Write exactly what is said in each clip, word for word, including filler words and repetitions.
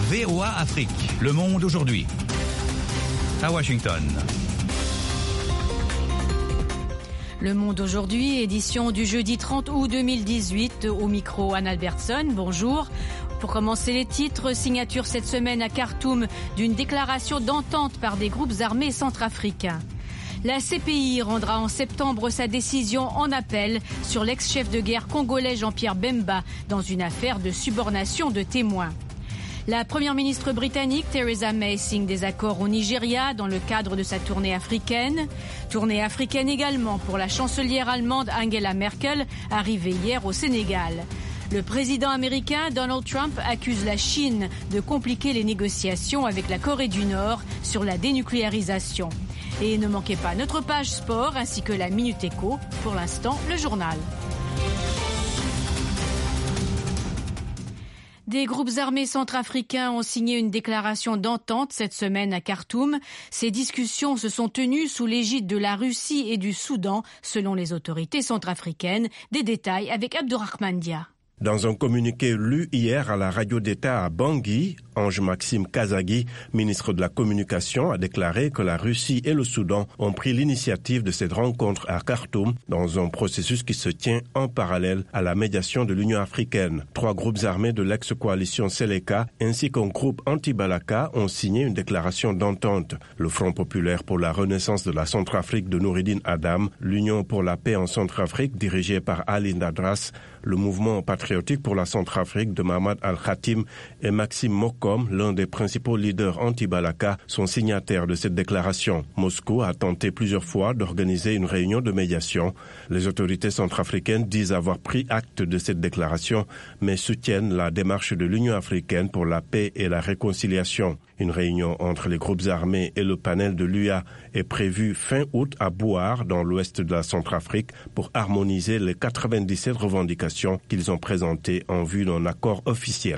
V O A Afrique, Le Monde aujourd'hui. À Washington. Le Monde aujourd'hui, édition du jeudi trente août deux mille dix-huit. Au micro, Anne Albertson, bonjour. Pour commencer les titres, signature cette semaine à Khartoum d'une déclaration d'entente par des groupes armés centrafricains. La C P I rendra en septembre sa décision en appel sur l'ex-chef de guerre congolais Jean-Pierre Bemba dans une affaire de subornation de témoins. La première ministre britannique Theresa May signe des accords au Nigeria dans le cadre de sa tournée africaine. Tournée africaine également pour la chancelière allemande Angela Merkel, arrivée hier au Sénégal. Le président américain Donald Trump accuse la Chine de compliquer les négociations avec la Corée du Nord sur la dénucléarisation. Et ne manquez pas notre page sport ainsi que la Minute Éco. Pour l'instant, le journal. Des groupes armés centrafricains ont signé une déclaration d'entente cette semaine à Khartoum. Ces discussions se sont tenues sous l'égide de la Russie et du Soudan, selon les autorités centrafricaines. Des détails avec Abdourahmane Dia. Dans un communiqué lu hier à la radio d'État à Bangui, Ange-Maxime Kazagui, ministre de la Communication, a déclaré que la Russie et le Soudan ont pris l'initiative de cette rencontre à Khartoum dans un processus qui se tient en parallèle à la médiation de l'Union africaine. Trois groupes armés de l'ex-coalition Seleka ainsi qu'un groupe anti-Balaka ont signé une déclaration d'entente. Le Front populaire pour la renaissance de la Centrafrique de Noureddine Adam, l'Union pour la paix en Centrafrique dirigée par Ali Nadras, le mouvement patriotique pour la Centrafrique de Mahmad Al-Khatim et Maxime Mokom, l'un des principaux leaders anti-Balaka, sont signataires de cette déclaration. Moscou a tenté plusieurs fois d'organiser une réunion de médiation. Les autorités centrafricaines disent avoir pris acte de cette déclaration, mais soutiennent la démarche de l'Union africaine pour la paix et la réconciliation. Une réunion entre les groupes armés et le panel de l'U A est prévue fin août à Bouar, dans l'ouest de la Centrafrique, pour harmoniser les quatre-vingt-dix-sept revendications qu'ils ont présentées en vue d'un accord officiel.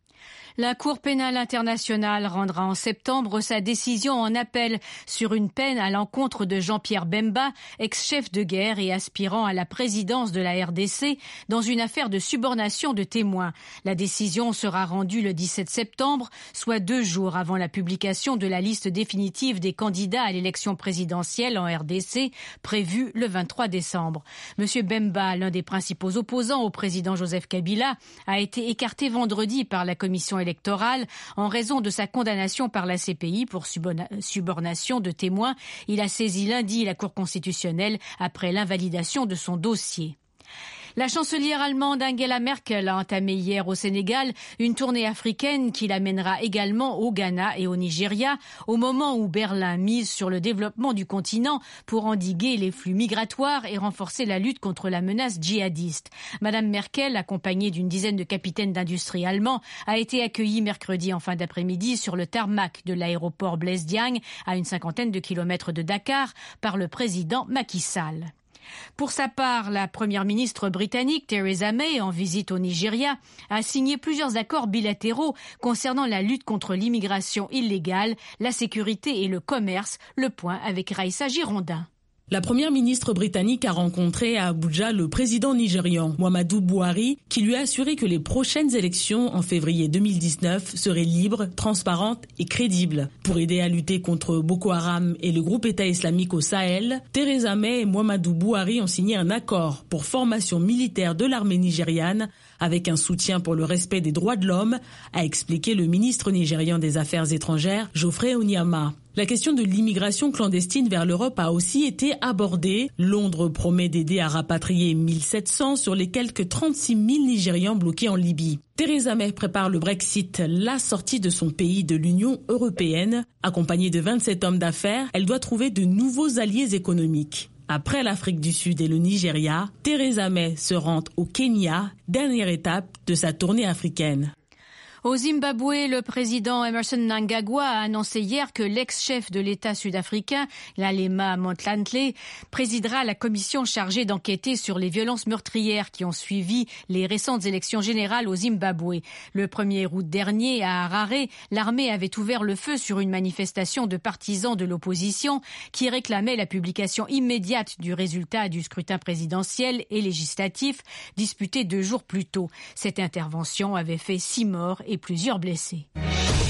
La Cour pénale internationale rendra en septembre sa décision en appel sur une peine à l'encontre de Jean-Pierre Bemba, ex-chef de guerre et aspirant à la présidence de la R D C, dans une affaire de subornation de témoins. La décision sera rendue le dix-sept septembre, soit deux jours avant la publication de la liste définitive des candidats à l'élection présidentielle en R D C, prévue le vingt-trois décembre. Monsieur Bemba, l'un des principaux opposants au président Joseph Kabila, a été écarté vendredi par la commission électorale en raison de sa condamnation par la C P I pour subornation de témoins. Il a saisi lundi la Cour constitutionnelle après l'invalidation de son dossier. La chancelière allemande Angela Merkel a entamé hier au Sénégal une tournée africaine qui l'amènera également au Ghana et au Nigeria, au moment où Berlin mise sur le développement du continent pour endiguer les flux migratoires et renforcer la lutte contre la menace djihadiste. Madame Merkel, accompagnée d'une dizaine de capitaines d'industrie allemands, a été accueillie mercredi en fin d'après-midi sur le tarmac de l'aéroport Blaise Diagne, à une cinquantaine de kilomètres de Dakar, par le président Macky Sall. Pour sa part, la première ministre britannique Theresa May, en visite au Nigeria, a signé plusieurs accords bilatéraux concernant la lutte contre l'immigration illégale, la sécurité et le commerce. Le point avec Raïssa Girondin. La première ministre britannique a rencontré à Abuja le président nigérian Muhammadu Buhari, qui lui a assuré que les prochaines élections en février deux mille dix-neuf seraient libres, transparentes et crédibles. Pour aider à lutter contre Boko Haram et le groupe État islamique au Sahel, Theresa May et Muhammadu Buhari ont signé un accord pour formation militaire de l'armée nigériane avec un soutien pour le respect des droits de l'homme, a expliqué le ministre nigérian des Affaires étrangères, Geoffrey Onyama. La question de l'immigration clandestine vers l'Europe a aussi été abordée. Londres promet d'aider à rapatrier mille sept cents sur les quelques trente-six mille Nigérians bloqués en Libye. Theresa May prépare le Brexit, la sortie de son pays de l'Union européenne. Accompagnée de vingt-sept hommes d'affaires, elle doit trouver de nouveaux alliés économiques. Après l'Afrique du Sud et le Nigeria, Theresa May se rend au Kenya, dernière étape de sa tournée africaine. Au Zimbabwe, le président Emmerson Mnangagwa a annoncé hier que l'ex-chef de l'État sud-africain, Nalema Motlanthe, présidera la commission chargée d'enquêter sur les violences meurtrières qui ont suivi les récentes élections générales au Zimbabwe. Le premier août dernier, à Harare, l'armée avait ouvert le feu sur une manifestation de partisans de l'opposition qui réclamaient la publication immédiate du résultat du scrutin présidentiel et législatif disputé deux jours plus tôt. Cette intervention avait fait six morts et plusieurs blessés.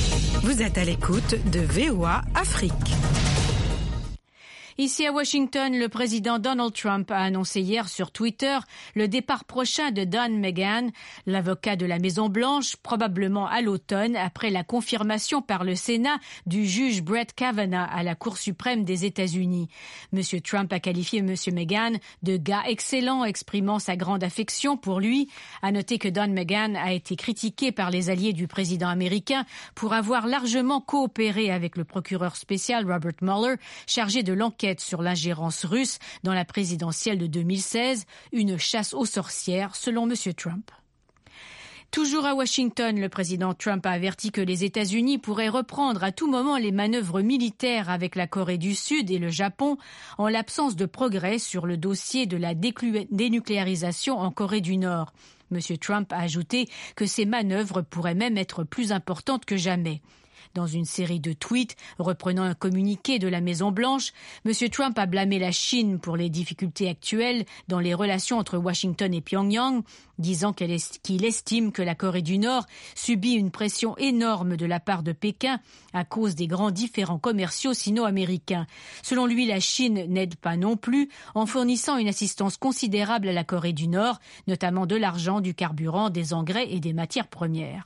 Vous êtes à l'écoute de V O A Afrique. Ici à Washington, le président Donald Trump a annoncé hier sur Twitter le départ prochain de Don McGahn, l'avocat de la Maison-Blanche, probablement à l'automne, après la confirmation par le Sénat du juge Brett Kavanaugh à la Cour suprême des États-Unis. Monsieur Trump a qualifié Monsieur McGahn de gars excellent, exprimant sa grande affection pour lui. À noter que Don McGahn a été critiqué par les alliés du président américain pour avoir largement coopéré avec le procureur spécial Robert Mueller, chargé de l'enquête sur l'ingérence russe dans la présidentielle de deux mille seize, une chasse aux sorcières selon M. Trump. Toujours à Washington, le président Trump a averti que les États-Unis pourraient reprendre à tout moment les manœuvres militaires avec la Corée du Sud et le Japon en l'absence de progrès sur le dossier de la dénucléarisation en Corée du Nord. M. Trump a ajouté que ces manœuvres pourraient même être plus importantes que jamais. Dans une série de tweets reprenant un communiqué de la Maison-Blanche, M. Trump a blâmé la Chine pour les difficultés actuelles dans les relations entre Washington et Pyongyang, disant qu'elle est, qu'il estime que la Corée du Nord subit une pression énorme de la part de Pékin à cause des grands différends commerciaux sino-américains. Selon lui, la Chine n'aide pas non plus en fournissant une assistance considérable à la Corée du Nord, notamment de l'argent, du carburant, des engrais et des matières premières.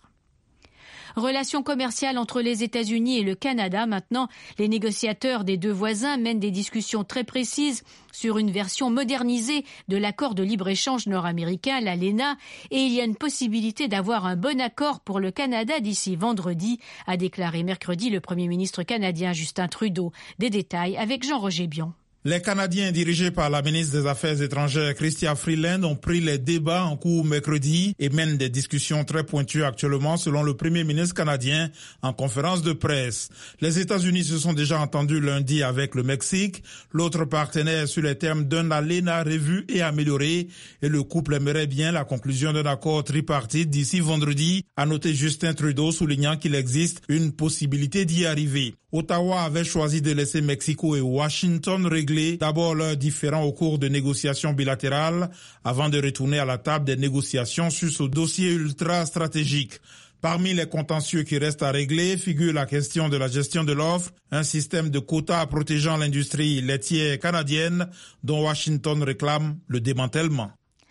Relations commerciales entre les États-Unis et le Canada. Maintenant, les négociateurs des deux voisins mènent des discussions très précises sur une version modernisée de l'accord de libre-échange nord-américain, l'A L E N A, et il y a une possibilité d'avoir un bon accord pour le Canada d'ici vendredi, a déclaré mercredi le Premier ministre canadien Justin Trudeau. Des détails avec Jean-Roger Bion. Les Canadiens dirigés par la ministre des Affaires étrangères Chrystia Freeland ont pris les débats en cours mercredi et mènent des discussions très pointues actuellement selon le Premier ministre canadien en conférence de presse. Les États-Unis se sont déjà entendus lundi avec le Mexique, l'autre partenaire sur les termes d'un A L E N A revu et amélioré, et le couple aimerait bien la conclusion d'un accord tripartite d'ici vendredi, a noté Justin Trudeau, soulignant qu'il existe une possibilité d'y arriver. Ottawa avait choisi de laisser Mexico et Washington régler d'abord leurs différends au cours de négociations bilatérales avant de retourner à la table des négociations sur ce dossier ultra stratégique. Parmi les contentieux qui restent à régler figure la question de la gestion de l'offre, un système de quotas protégeant l'industrie laitière canadienne dont Washington réclame le démantèlement.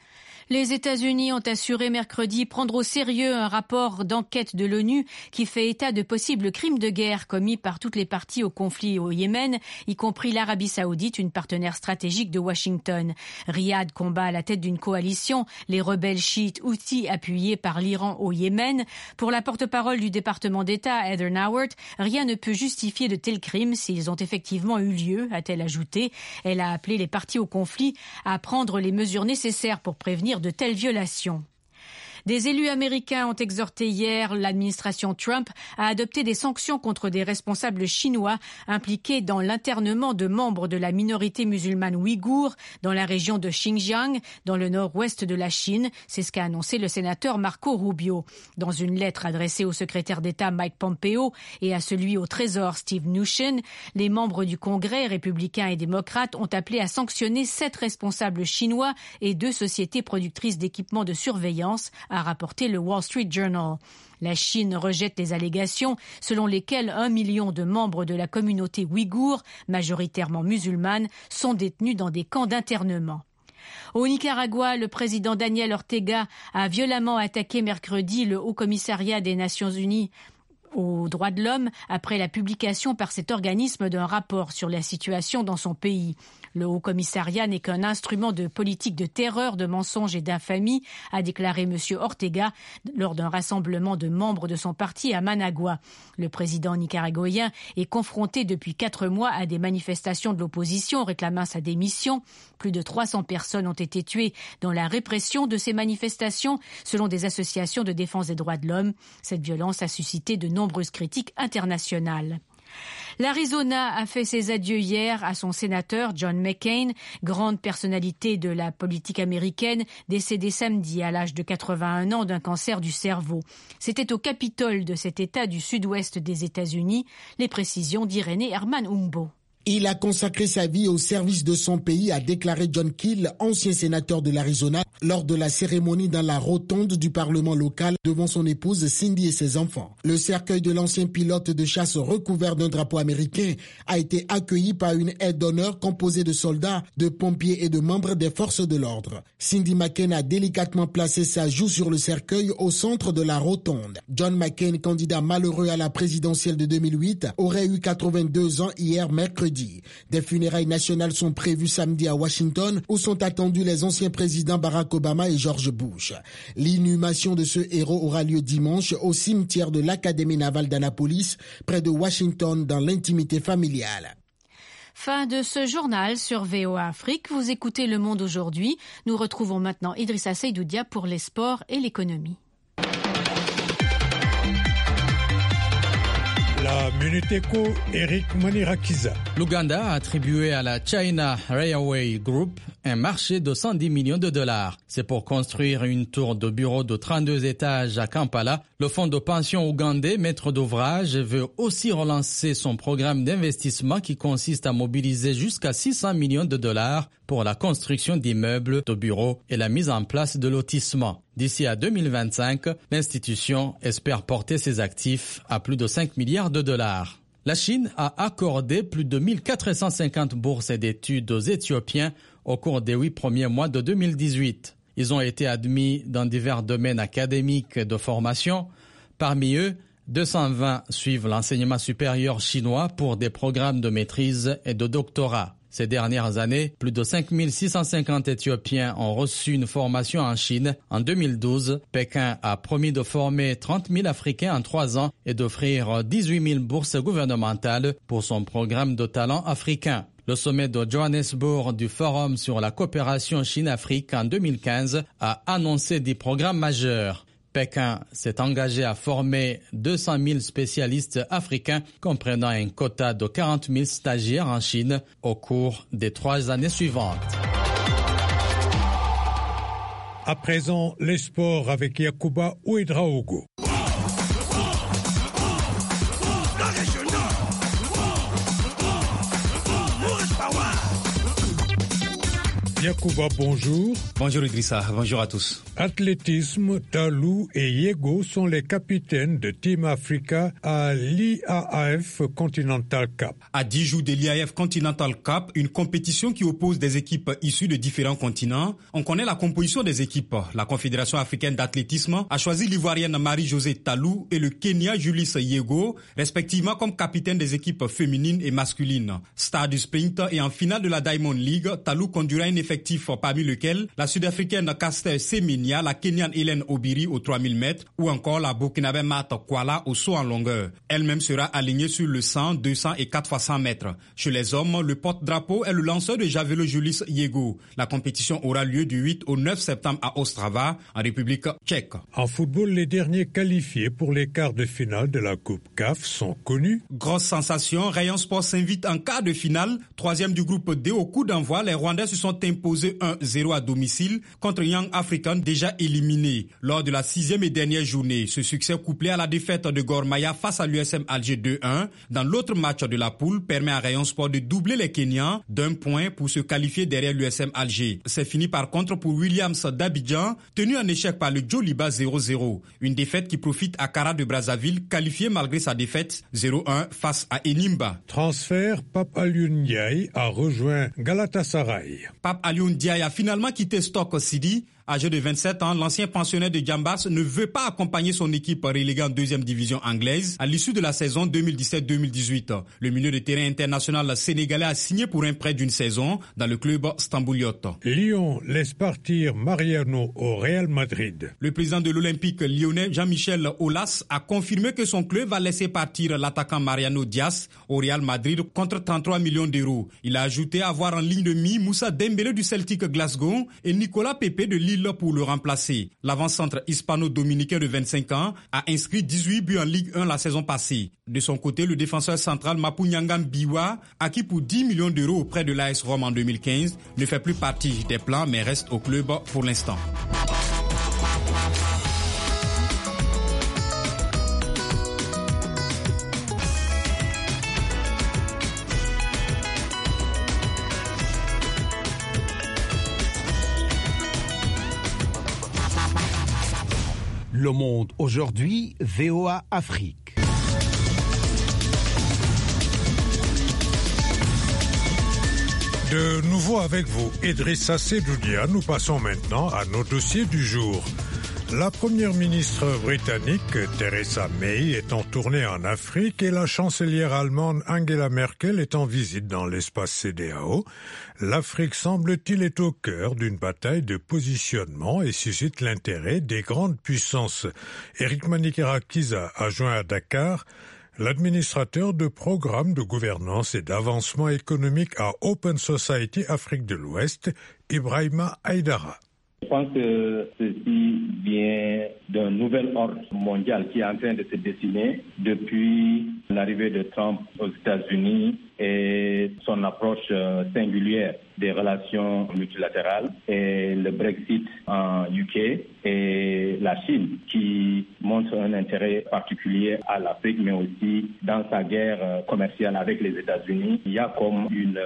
Les États-Unis ont assuré mercredi prendre au sérieux un rapport d'enquête de l'ONU qui fait état de possibles crimes de guerre commis par toutes les parties au conflit au Yémen, y compris l'Arabie saoudite, une partenaire stratégique de Washington. Riyad combat à la tête d'une coalition, les rebelles chiites Houthis appuyés par l'Iran au Yémen. Pour la porte-parole du département d'État, Heather Nauert, rien ne peut justifier de tels crimes s'ils ont effectivement eu lieu, a-t-elle ajouté. Elle a appelé les parties au conflit à prendre les mesures nécessaires pour prévenir de telles violations. Des élus américains ont exhorté hier l'administration Trump à adopter des sanctions contre des responsables chinois impliqués dans l'internement de membres de la minorité musulmane ouïghour dans la région de Xinjiang, dans le nord-ouest de la Chine. C'est ce qu'a annoncé le sénateur Marco Rubio. Dans une lettre adressée au secrétaire d'État Mike Pompeo et à celui au Trésor Steve Mnuchin, les membres du Congrès républicains et démocrates ont appelé à sanctionner sept responsables chinois et deux sociétés productrices d'équipements de surveillance, a rapporté le Wall Street Journal. La Chine rejette les allégations selon lesquelles un million de membres de la communauté ouïghour, majoritairement musulmane, sont détenus dans des camps d'internement. Au Nicaragua, le président Daniel Ortega a violemment attaqué mercredi le Haut-Commissariat des Nations Unies aux droits de l'homme après la publication par cet organisme d'un rapport sur la situation dans son pays. Le Haut-Commissariat n'est qu'un instrument de politique de terreur, de mensonges et d'infamie, a déclaré M. Ortega lors d'un rassemblement de membres de son parti à Managua. Le président nicaraguayen est confronté depuis quatre mois à des manifestations de l'opposition réclamant sa démission. Plus de trois cents personnes ont été tuées dans la répression de ces manifestations, selon des associations de défense des droits de l'homme. Cette violence a suscité de nombreuses critiques internationales. L'Arizona a fait ses adieux hier à son sénateur John McCain, grande personnalité de la politique américaine, décédé samedi à l'âge de quatre-vingt-un ans d'un cancer du cerveau. C'était au Capitole de cet État du sud-ouest des États-Unis. Les précisions d'Irénée Herman Humbo. Il a consacré sa vie au service de son pays, a déclaré John Keel, ancien sénateur de l'Arizona, lors de la cérémonie dans la rotonde du Parlement local devant son épouse Cindy et ses enfants. Le cercueil de l'ancien pilote de chasse recouvert d'un drapeau américain a été accueilli par une aide d'honneur composée de soldats, de pompiers et de membres des forces de l'ordre. Cindy McCain a délicatement placé sa joue sur le cercueil au centre de la rotonde. John McCain, candidat malheureux à la présidentielle de deux mille huit, aurait eu quatre-vingt-deux ans hier mercredi. Des funérailles nationales sont prévues samedi à Washington, où sont attendus les anciens présidents Barack Obama et George Bush. L'inhumation de ce héros aura lieu dimanche au cimetière de l'Académie navale d'Annapolis, près de Washington, dans l'intimité familiale. Fin de ce journal sur V O A Afrique. Vous écoutez Le Monde aujourd'hui. Nous retrouvons maintenant Idrissa Seydoudia pour les sports et l'économie. La Minute Éco, Eric Manirakiza. L'Ouganda a attribué à la China Railway Group un marché de cent dix millions de dollars. C'est pour construire une tour de bureau de trente-deux étages à Kampala. Le fonds de pension ougandais, maître d'ouvrage, veut aussi relancer son programme d'investissement qui consiste à mobiliser jusqu'à six cents millions de dollars pour la construction d'immeubles de bureaux et la mise en place de lotissements. D'ici à deux mille vingt-cinq, l'institution espère porter ses actifs à plus de cinq milliards de dollars. La Chine a accordé plus de mille quatre cent cinquante bourses d'études aux Éthiopiens au cours des huit premiers mois de deux mille dix-huit. Ils ont été admis dans divers domaines académiques de formation. Parmi eux, deux cent vingt suivent l'enseignement supérieur chinois pour des programmes de maîtrise et de doctorat. Ces dernières années, plus de cinq mille six cent cinquante Éthiopiens ont reçu une formation en Chine. En deux mille douze, Pékin a promis de former trente mille Africains en trois ans et d'offrir dix-huit mille bourses gouvernementales pour son programme de talent africain. Le sommet de Johannesburg du Forum sur la coopération Chine-Afrique en deux mille quinze a annoncé des programmes majeurs. Pékin s'est engagé à former deux cent mille spécialistes africains, comprenant un quota de quarante mille stagiaires en Chine au cours des trois années suivantes. À présent, les sports avec Yacouba Ouedraogo. Yacouba, bonjour. Bonjour Idrissa, bonjour à tous. Athlétisme, Talou et Yego sont les capitaines de Team Africa à l'I A A F Continental Cup. À dix jours de l'I A F Continental Cup, une compétition qui oppose des équipes issues de différents continents, on connaît la composition des équipes. La Confédération africaine d'athlétisme a choisi l'Ivoirienne Marie-Josée Talou et le Kenya Julius Yego, respectivement comme capitaine des équipes féminines et masculines. Star du sprint et en finale de la Diamond League, Talou conduira une effectif parmi lesquels la Sud-Africaine Caster Semenya, la Kenyane Hélène Obiri aux trois mille mètres ou encore la Burkinabé Martha Kwala au saut en longueur. Elle-même sera alignée sur le cent, deux cents et quatre fois cent mètres. Chez les hommes, le porte-drapeau est le lanceur de javelot Julius Yego. La compétition aura lieu du huit au neuf septembre à Ostrava, en République tchèque. En football, les derniers qualifiés pour les quarts de finale de la Coupe C A F sont connus. Grosse sensation, Rayon Sport s'invite en quart de finale. Troisième du groupe D au coup d'envoi, les Rwandais se sont imposés un zéro à domicile contre Young African déjà éliminé lors de la sixième et dernière journée. Ce succès couplé à la défaite de Gor Mahia face à l'U S M Alger deux un dans l'autre match de la poule permet à Rayon Sport de doubler les Kenyans d'un point pour se qualifier derrière l'U S M Alger. C'est fini par contre pour Williams d'Abidjan, tenu en échec par le Djoliba zéro zéro. Une défaite qui profite à Kara de Brazzaville, qualifié malgré sa défaite zéro un face à Enimba. Transfert, Pape Aliou Ndiaye a rejoint Galatasaray. Pape Aliou Ndiaye a finalement quitté Stoke City. Âgé de vingt-sept ans, l'ancien pensionnaire de Jambas ne veut pas accompagner son équipe reléguée en deuxième division anglaise à l'issue de la saison deux mille dix-sept deux mille dix-huit. Le milieu de terrain international sénégalais a signé pour un prêt d'une saison dans le club Stambouliote. Lyon laisse partir Mariano au Real Madrid. Le président de l'Olympique lyonnais, Jean-Michel Aulas, a confirmé que son club va laisser partir l'attaquant Mariano Diaz au Real Madrid contre trente-trois millions d'euros. Il a ajouté avoir en ligne de mire Moussa Dembélé du Celtic Glasgow et Nicolas Pepe de Lille pour le remplacer. L'avant-centre hispano-dominicain de vingt-cinq ans a inscrit dix-huit buts en Ligue un la saison passée. De son côté, le défenseur central Mapunyangam Biwa, acquis pour dix millions d'euros auprès de l'A S Rome en deux mille quinze, ne fait plus partie des plans mais reste au club pour l'instant. Le Monde aujourd'hui, V O A Afrique. De nouveau avec vous, Idrissa Seloudia, nous passons maintenant à nos dossiers du jour. La première ministre britannique, Theresa May, est en tournée en Afrique et la chancelière allemande Angela Merkel est en visite dans l'espace C D A O. L'Afrique, semble-t-il, est au cœur d'une bataille de positionnement et suscite l'intérêt des grandes puissances. Eric Manikera-Kiza a joint à Dakar l'administrateur de programmes de gouvernance et d'avancement économique à Open Society Afrique de l'Ouest, Ibrahima Aïdara. Je pense que ceci vient d'un nouvel ordre mondial qui est en train de se dessiner depuis l'arrivée de Trump aux États-Unis et son approche singulière des relations multilatérales et le Brexit en U K et la Chine qui montre un intérêt particulier à l'Afrique mais aussi dans sa guerre commerciale avec les États-Unis. Il y a comme une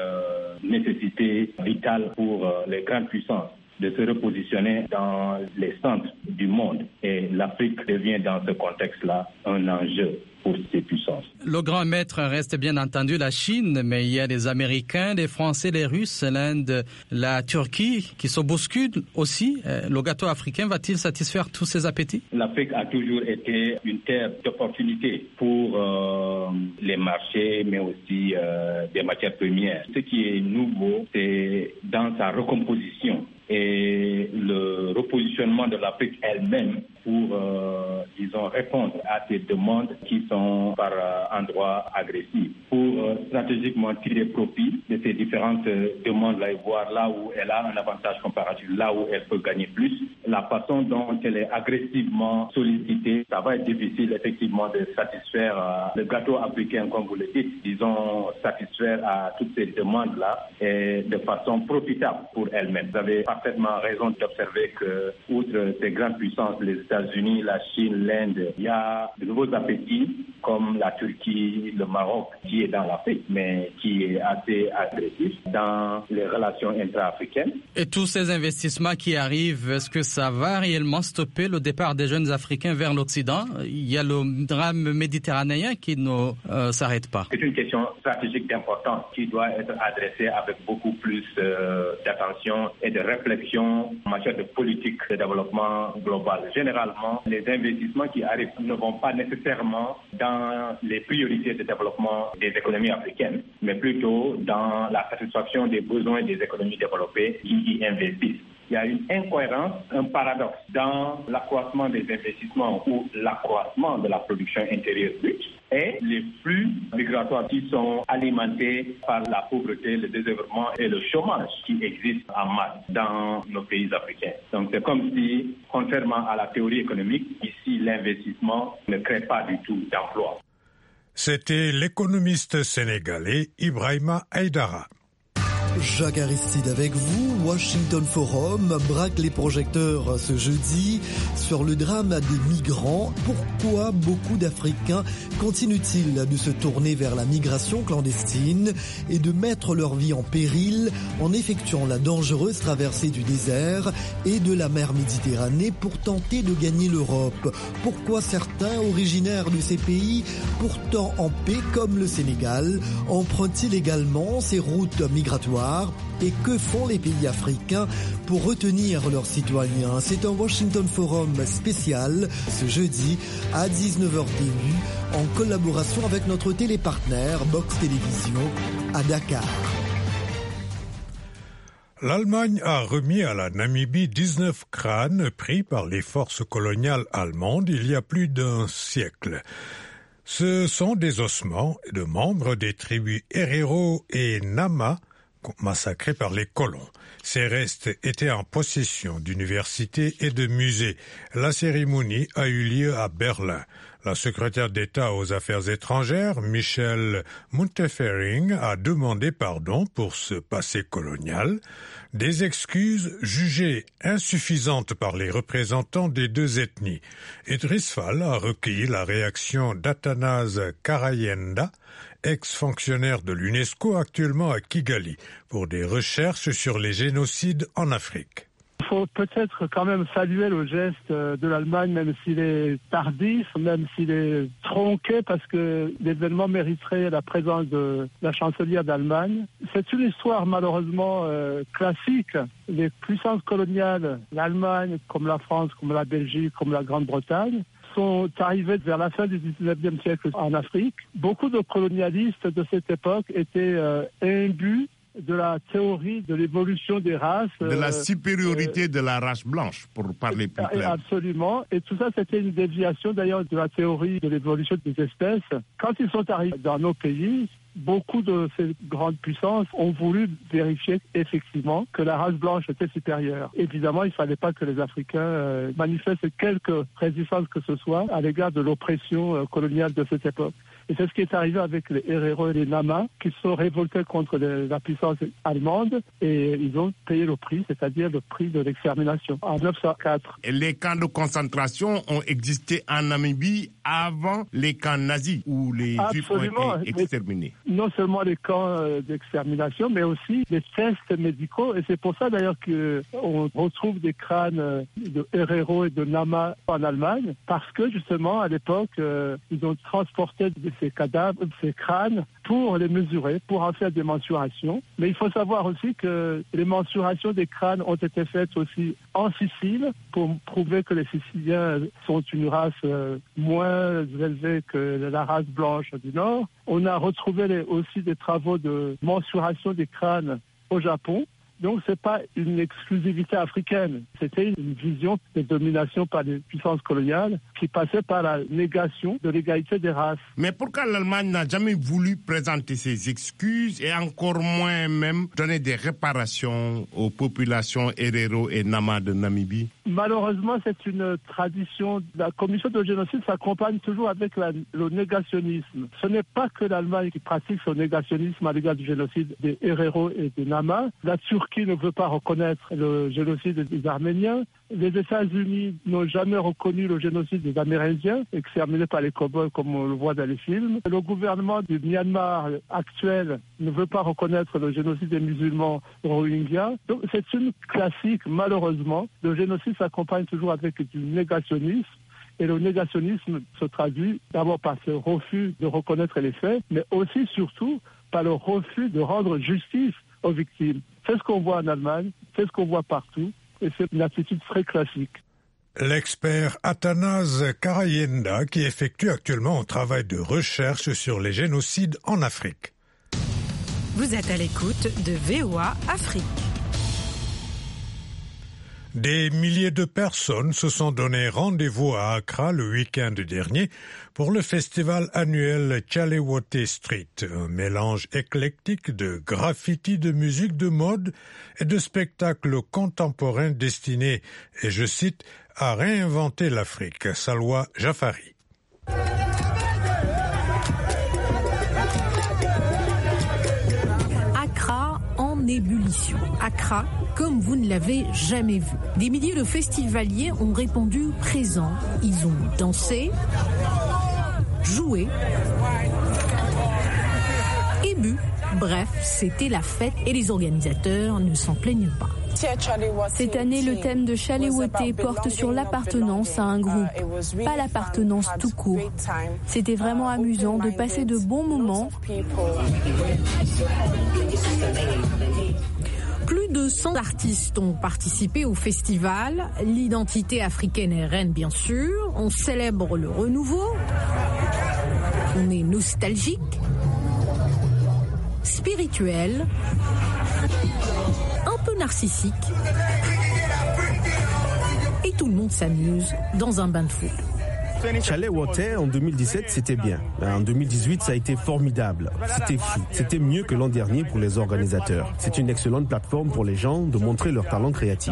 nécessité vitale pour les grandes puissances de se repositionner dans les centres du monde. Et l'Afrique devient dans ce contexte-là un enjeu pour ces puissances. Le grand maître reste bien entendu la Chine, mais il y a les Américains, les Français, les Russes, l'Inde, la Turquie qui se bousculent aussi. Le gâteau africain va-t-il satisfaire tous ces appétits? L'Afrique a toujours été une terre d'opportunité pour euh, les marchés, mais aussi euh, des matières premières. Ce qui est nouveau, c'est dans sa recomposition et le repositionnement de l'Afrique elle-même pour, euh, disons, répondre à ces demandes qui sont par euh, endroits agressifs, pour euh, stratégiquement tirer profit de ces différentes euh, demandes-là et voir là où elle a un avantage comparatif, là où elle peut gagner plus. La façon dont elle est agressivement sollicitée, ça va être difficile effectivement de satisfaire euh, le gâteau africain, comme vous le dites, disons, satisfaire à toutes ces demandes-là et de façon profitable pour elle-même. Vous avez parfaitement raison d'observer que, outre ces grandes puissances, les États-Unis, la Chine, l'Inde, il y a de nouveaux appétits comme la Turquie, le Maroc, qui est dans l'Afrique, mais qui est assez agressif dans les relations intra-africaines. Et tous ces investissements qui arrivent, est-ce que ça va réellement stopper le départ des jeunes Africains vers l'Occident? Il y a le drame méditerranéen qui ne euh, s'arrête pas. C'est une question stratégique d'importance qui doit être adressée avec beaucoup plus euh, d'attention et de réflexion en matière de politique de développement global. Généralement, les investissements qui arrivent ne vont pas nécessairement dans les priorités de développement des économies africaines, mais plutôt dans la satisfaction des besoins des économies développées qui y investissent. Il y a une incohérence, un paradoxe dans l'accroissement des investissements ou l'accroissement de la production intérieure brute et les flux migratoires qui sont alimentés par la pauvreté, le désœuvrement et le chômage qui existent en masse dans nos pays africains. Donc c'est comme si, contrairement à la théorie économique, ici l'investissement ne crée pas du tout d'emploi. C'était l'économiste sénégalais Ibrahima Aïdara. Jacques Aristide avec vous. Washington Forum braque les projecteurs ce jeudi sur le drame des migrants. Pourquoi beaucoup d'Africains continuent-ils de se tourner vers la migration clandestine et de mettre leur vie en péril en effectuant la dangereuse traversée du désert et de la mer Méditerranée pour tenter de gagner l'Europe? Pourquoi certains originaires de ces pays, pourtant en paix comme le Sénégal, empruntent-ils également ces routes migratoires? Et que font les pays africains pour retenir leurs citoyens? C'est un Washington Forum spécial ce jeudi à dix-neuf heures en collaboration avec notre télépartenaire Box Télévision à Dakar. L'Allemagne a remis à la Namibie dix-neuf crânes pris par les forces coloniales allemandes il y a plus d'un siècle. Ce sont des ossements de membres des tribus Herero et Nama massacrés par les colons. Ces restes étaient en possession d'universités et de musées. La cérémonie a eu lieu à Berlin. La secrétaire d'État aux Affaires étrangères, Michelle Muntefering, a demandé pardon pour ce passé colonial, des excuses jugées insuffisantes par les représentants des deux ethnies. Idriss Fall a recueilli la réaction d'Athanase Karayenda, ex-fonctionnaire de l'UNESCO actuellement à Kigali, pour des recherches sur les génocides en Afrique. Il faut peut-être quand même saluer le geste de l'Allemagne, même s'il est tardif, même s'il est tronqué, parce que l'événement mériterait la présence de la chancelière d'Allemagne. C'est une histoire malheureusement euh, classique. Les puissances coloniales, l'Allemagne, comme la France, comme la Belgique, comme la Grande-Bretagne, sont arrivés vers la fin du dix-neuvième siècle en Afrique. Beaucoup de colonialistes de cette époque étaient euh, imbus de la théorie de l'évolution des races. De la supériorité euh, de la race blanche, pour parler plus clair. Absolument. Et tout ça, c'était une déviation d'ailleurs de la théorie de l'évolution des espèces. Quand ils sont arrivés dans nos pays, beaucoup de ces grandes puissances ont voulu vérifier effectivement que la race blanche était supérieure. Évidemment, il ne fallait pas que les Africains euh, manifestent quelque résistance que ce soit à l'égard de l'oppression euh, coloniale de cette époque. Et c'est ce qui est arrivé avec les Herero et les Nama, qui se sont révoltés contre les, la puissance allemande, et ils ont payé le prix, c'est-à-dire le prix de l'extermination, en neuf cent quatre. Et les camps de concentration ont existé en Namibie avant les camps nazis, où les Absolument. Juifs ont été exterminés. Mais non seulement les camps d'extermination, mais aussi les tests médicaux, et c'est pour ça d'ailleurs qu'on retrouve des crânes de Herero et de Nama en Allemagne, parce que justement, à l'époque, ils ont transporté des ces cadavres, ces crânes, pour les mesurer, pour en faire des mensurations. Mais il faut savoir aussi que les mensurations des crânes ont été faites aussi en Sicile pour prouver que les Siciliens sont une race moins élevée que la race blanche du Nord. On a retrouvé les, aussi des travaux de mensuration des crânes au Japon. Donc, ce n'est pas une exclusivité africaine. C'était une vision de domination par les puissances coloniales qui passait par la négation de l'égalité des races. Mais pourquoi l'Allemagne n'a jamais voulu présenter ses excuses et encore moins même donner des réparations aux populations Herero et Nama de Namibie? Malheureusement, c'est une tradition. La commission de génocide s'accompagne toujours avec la, le négationnisme. Ce n'est pas que l'Allemagne qui pratique son négationnisme à l'égard du génocide des Herero et des Nama. La Turquie ne veut pas reconnaître le génocide des Arméniens. Les États-Unis n'ont jamais reconnu le génocide des Amérindiens, exterminés par les cow-boys comme on le voit dans les films. Le gouvernement du Myanmar actuel ne veut pas reconnaître le génocide des musulmans rohingyas. Donc c'est une classique, malheureusement. Le génocide s'accompagne toujours avec du négationnisme. Et le négationnisme se traduit d'abord par ce refus de reconnaître les faits, mais aussi, surtout, par le refus de rendre justice aux victimes. C'est ce qu'on voit en Allemagne, c'est ce qu'on voit partout, et c'est une attitude très classique. L'expert Athanase Karayenda, qui effectue actuellement un travail de recherche sur les génocides en Afrique. Vous êtes à l'écoute de V O A Afrique. Des milliers de personnes se sont donné rendez-vous à Accra le week-end dernier pour le festival annuel Chalewote Street, un mélange éclectique de graffiti, de musique, de mode et de spectacles contemporains destinés, et je cite, à réinventer l'Afrique. Salwa Jafari. Accra en ébullition. Accra comme vous ne l'avez jamais vu. Des milliers de festivaliers ont répondu présents. Ils ont dansé, joué et bu. Bref, c'était la fête et les organisateurs ne s'en plaignent pas. Cette année, le thème de Chalewote porte sur l'appartenance à un groupe, pas l'appartenance tout court. C'était vraiment amusant de passer de bons moments. Plus de cent artistes ont participé au festival. L'identité africaine est reine, bien sûr. On célèbre le renouveau. On est nostalgique, spirituel, un peu narcissique. Et tout le monde s'amuse dans un bain de foule. Chalewote en deux mille dix-sept, c'était bien. En deux mille dix-huit, ça a été formidable. C'était fou. C'était mieux que l'an dernier pour les organisateurs. C'est une excellente plateforme pour les gens de montrer leur talent créatif.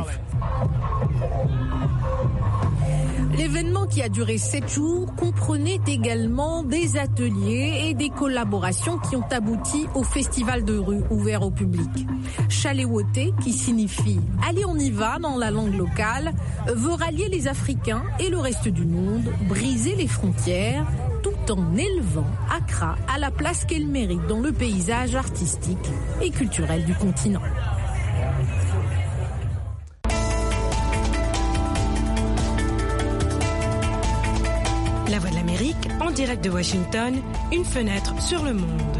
L'événement, qui a duré sept jours, comprenait également des ateliers et des collaborations qui ont abouti au festival de rue ouvert au public. Chalewote, qui signifie « allez on y va » dans la langue locale, veut rallier les Africains et le reste du monde, briser les frontières, tout en élevant Accra à la place qu'elle mérite dans le paysage artistique et culturel du continent. En direct de Washington, une fenêtre sur le monde.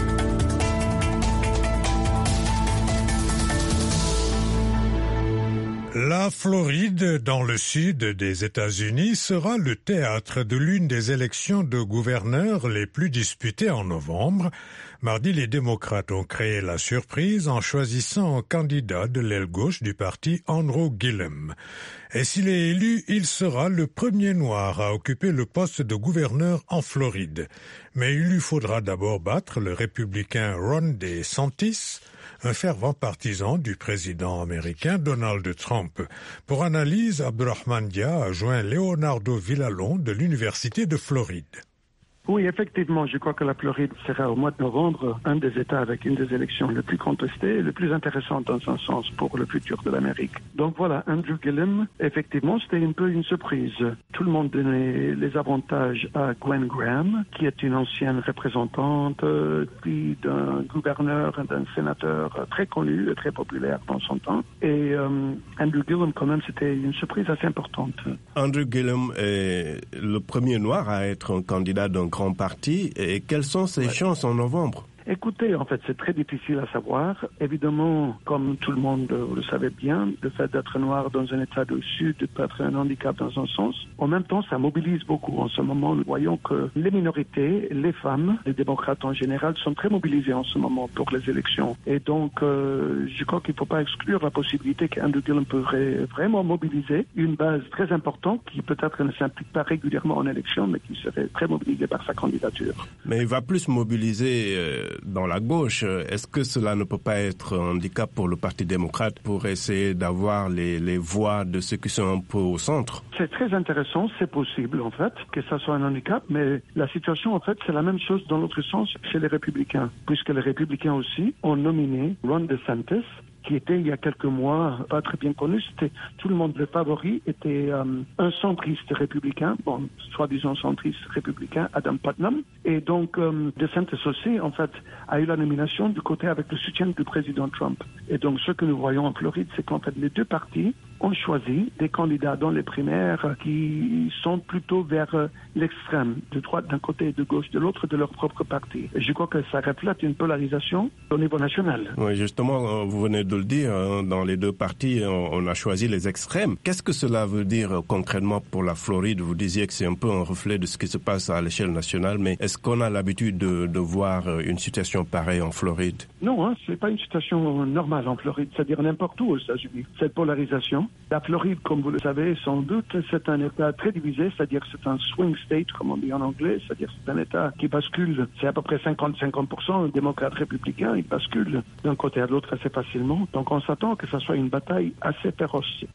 La Floride, dans le sud des États-Unis, sera le théâtre de l'une des élections de gouverneurs les plus disputées en novembre. Mardi, les démocrates ont créé la surprise en choisissant un candidat de l'aile gauche du parti, Andrew Gillum. Et s'il est élu, il sera le premier noir à occuper le poste de gouverneur en Floride. Mais il lui faudra d'abord battre le républicain Ron DeSantis, un fervent partisan du président américain Donald Trump. Pour analyse, Abdurrahman Dia a joint Leonardo Villalon de l'Université de Floride. Oui, effectivement, je crois que la Floride sera au mois de novembre un des États avec une des élections les plus contestées et les plus intéressantes dans un sens pour le futur de l'Amérique. Donc voilà, Andrew Gillum, effectivement, c'était un peu une surprise. Tout le monde donnait les avantages à Gwen Graham, qui est une ancienne représentante, puis d'un gouverneur et d'un sénateur très connu et très populaire dans son temps. Et euh, Andrew Gillum, quand même, c'était une surprise assez importante. Andrew Gillum est le premier noir à être un candidat d'un grand parti. Et quelles sont ses ouais. chances en novembre? Écoutez, en fait, c'est très difficile à savoir. Évidemment, comme tout le monde vous le savez bien, le fait d'être noir dans un État du Sud peut être un handicap dans un sens. En même temps, ça mobilise beaucoup. En ce moment, nous voyons que les minorités, les femmes, les démocrates en général, sont très mobilisés en ce moment pour les élections. Et donc, euh, je crois qu'il ne faut pas exclure la possibilité qu'Andrew Gillum pourrait vraiment mobiliser une base très importante qui peut-être ne s'implique pas régulièrement en élection, mais qui serait très mobilisée par sa candidature. Mais il va plus mobiliser... Euh... dans la gauche. Est-ce que cela ne peut pas être un handicap pour le Parti démocrate pour essayer d'avoir les, les voix de ceux qui sont un peu au centre? C'est très intéressant, c'est possible en fait, que ça soit un handicap, mais la situation en fait c'est la même chose dans l'autre sens chez les républicains, puisque les républicains aussi ont nominé Ron DeSantis, qui était il y a quelques mois pas très bien connu. C'était tout le monde, le favori était euh, un centriste républicain, bon, soi-disant centriste républicain, Adam Putnam. Et donc, euh, DeSantis aussi, en fait, a eu la nomination du côté avec le soutien du président Trump. Et donc, ce que nous voyons en Floride, c'est qu'en fait, les deux partis ont choisi des candidats dans les primaires qui sont plutôt vers euh, l'extrême, de droite d'un côté et de gauche de l'autre de leur propre parti. Et je crois que ça reflète une polarisation au niveau national. Oui, justement, vous venez de le dire, dans les deux partis, on a choisi les extrêmes. Qu'est-ce que cela veut dire concrètement pour la Floride? Vous disiez que c'est un peu un reflet de ce qui se passe à l'échelle nationale, mais est-ce qu'on a l'habitude de, de voir une situation pareille en Floride? Non, hein, c'est pas une situation normale en Floride, c'est-à-dire n'importe où aux États-Unis. Cette polarisation. La Floride, comme vous le savez, sans doute, c'est un État très divisé, c'est-à-dire c'est un swing state, comme on dit en anglais, c'est-à-dire c'est un État qui bascule, c'est à peu près cinquante à cinquante pour cent, démocrates républicains, ils basculent d'un côté à l'autre assez facilement. Donc on s'attend que ça soit une bataille assez féroce.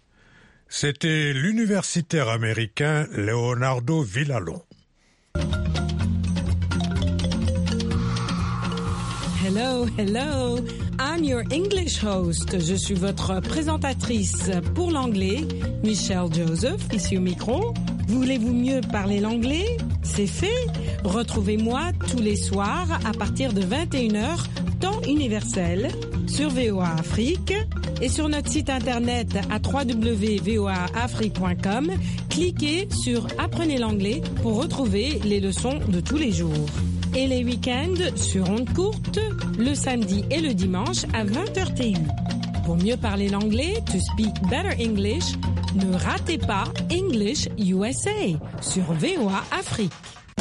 C'était l'universitaire américain Leonardo Villalon. Hello, hello. I'm your English host. Je suis votre présentatrice pour l'anglais, Michelle Joseph, ici au micro. Voulez-vous mieux parler l'anglais? C'est fait. Retrouvez-moi tous les soirs à partir de vingt et une heures, temps universel, sur V O A Afrique et sur notre site internet à w w w point v o a afrique point com. Cliquez sur Apprenez l'anglais pour retrouver les leçons de tous les jours. Et les week-ends sur ondes courtes, le samedi et le dimanche à vingt heures T U. Pour mieux parler l'anglais, to speak better English, ne ratez pas English U S A sur V O A Afrique.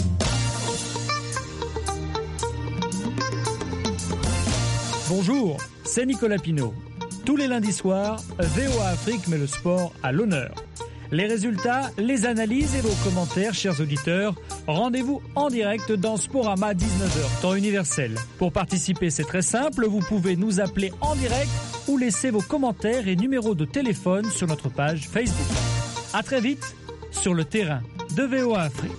Bonjour, c'est Nicolas Pinault. Tous les lundis soirs, V O A Afrique met le sport à l'honneur. Les résultats, les analyses et vos commentaires, chers auditeurs, rendez-vous en direct dans Sporama dix-neuf heures, temps universel. Pour participer, c'est très simple, vous pouvez nous appeler en direct ou laisser vos commentaires et numéros de téléphone sur notre page Facebook. À très vite sur le terrain de V O A Afrique.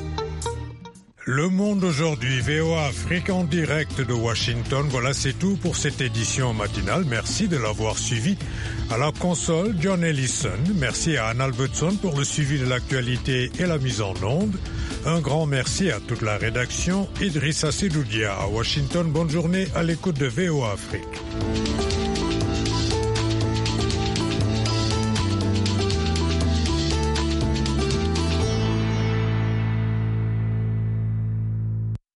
Le Monde aujourd'hui, V O A Afrique en direct de Washington. Voilà, c'est tout pour cette édition matinale. Merci de l'avoir suivi. À la console, John Ellison. Merci à Anne Albertson pour le suivi de l'actualité et la mise en onde. Un grand merci à toute la rédaction. Idrissa Sedoudia à Washington. Bonne journée à l'écoute de V O A Afrique.